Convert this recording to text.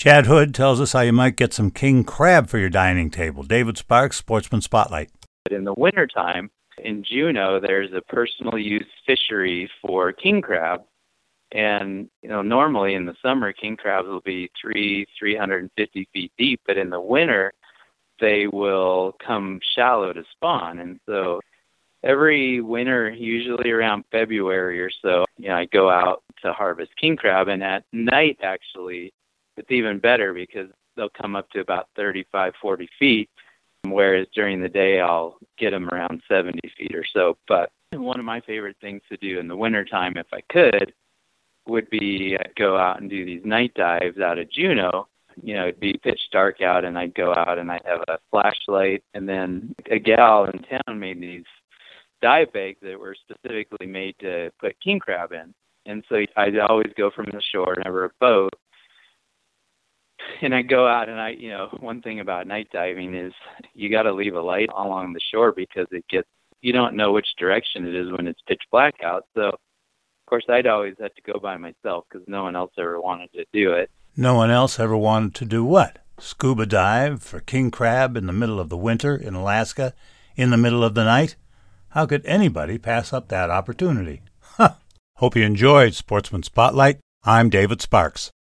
Chad Hood tells us how you might get some king crab for your dining table. David Sparks, Sportsman Spotlight. But in the wintertime, in Juneau, there's a personal use fishery for king crab. And, normally in the summer, king crabs will be 350 feet deep, but in the winter, they will come shallow to spawn. And so every winter, usually around February or so, I go out to harvest king crab. And at night, actually, it's even better because they'll come up to about 35, 40 feet, whereas during the day, I'll get them around 70 feet or so. But one of my favorite things to do in the wintertime, if I could, would be go out and do these night dives out of Juneau. It'd be pitch dark out, and I'd go out and I'd have a flashlight. And then a gal in town made these dive bags that were specifically made to put king crab in. And so I'd always go from the shore, never a boat. And I go out, and one thing about night diving is you got to leave a light along the shore because you don't know which direction it is when it's pitch black out. So, of course, I'd always have to go by myself because no one else ever wanted to do it. No one else ever wanted to do what? Scuba dive for king crab in the middle of the winter in Alaska, in the middle of the night? How could anybody pass up that opportunity? Hope you enjoyed Sportsman Spotlight. I'm David Sparks.